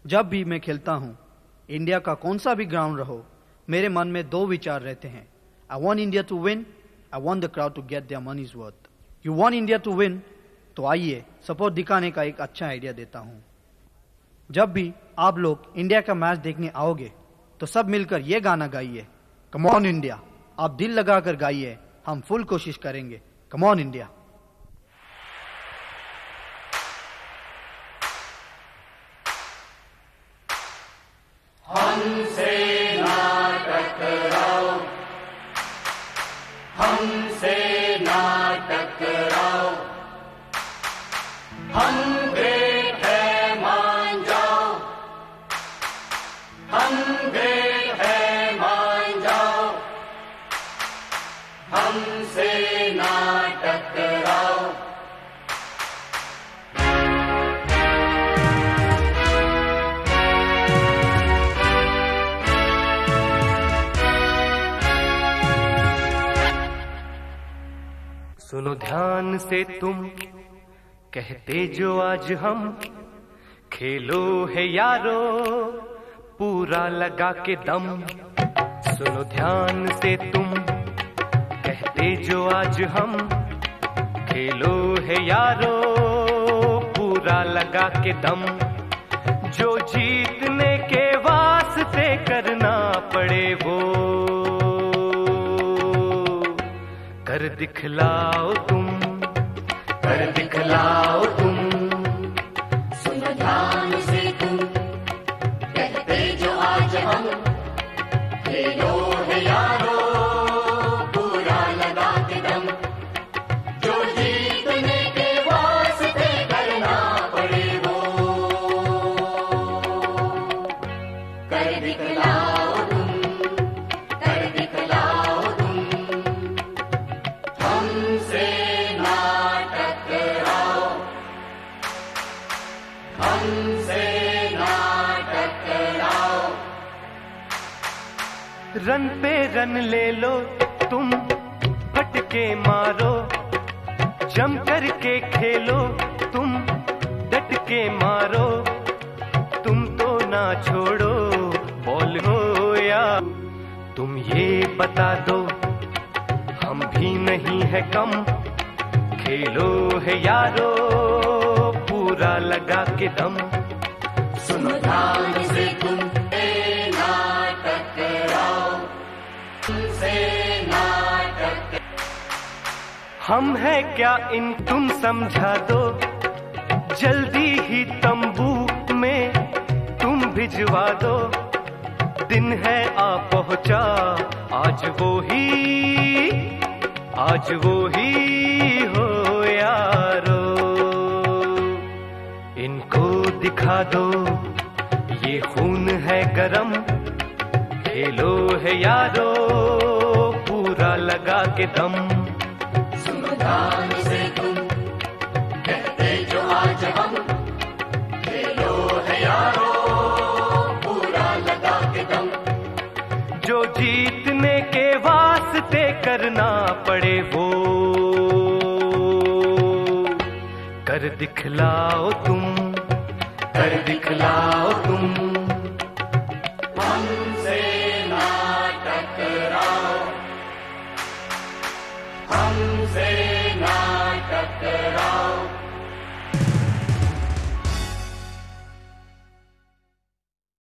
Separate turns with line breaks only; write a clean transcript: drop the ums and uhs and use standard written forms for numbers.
जब भी मैं खेलता हूँ, इंडिया का कौन सा भी ग्राउंड रहो, मेरे मन में दो विचार रहते हैं। I want India to win, I want the crowd to get their money's worth. You want India to win, तो आइए सपोर्ट दिखाने का एक अच्छा आइडिया देता हूँ। जब भी आप लोग इंडिया का मैच देखने आओगे तो सब मिलकर ये गाना गाइए, कम ऑन इंडिया। आप दिल लगाकर गाइए, हम फुल कोशिश करेंगे। Come on India.
हमसे ना टकराओ, हमसे ना टकराओ, हम ग्रेट है मान जाओ, हम ग्रेट है मान जाओ, हमसे ना टकराओ।
सुनो ध्यान से तुम, कहते जो आज हम, खेलो है यारो पूरा लगा के दम। सुनो ध्यान से तुम, कहते जो आज हम, खेलो है यारो पूरा लगा के दम। जो जीतने के वास्ते करना पड़े वो कर दिखलाओ तुम, कर दिखलाओ तुम।
सुनो ध्यान से तुम, कहते जो आज हम, खेलो है यारो पूरा लगा के दम। जो जीतने के वास्ते करना पड़े वो कर दिखलाओ तुम, कर दिखलाओ तुम। हमसे ना टकराओ, हमसे ना टकराओ।
रन पे रन ले लो तुम, फटके मारो, जम करके खेलो तुम, डट के मारो। तुम तो ना छोड़ो बॉल हो या, तुम ये बता दो हम भी नहीं है कम। खेलो है यारो पूरा लगा के दम।
सुनो ध्यान से तुम, ना टकराओ, हमसे ना टकराओ।
हम है क्या इन तुम समझा दो, जल्दी ही तंबू में तुम भिजवा दो। दिन है आ पहुंचा आज वो ही, आज वो ही हो यारो। इनको दिखा दो ये खून है गरम, खेलो है यारो पूरा लगा के दम।
सुनो ध्यान से तुम, कहते जो आज हम, खेलो है यारो पूरा लगा के दम।
जो जीतने के वास्ते करना पड़े वो कर दिखलाओ तुम, कर दिखलाओ तुम।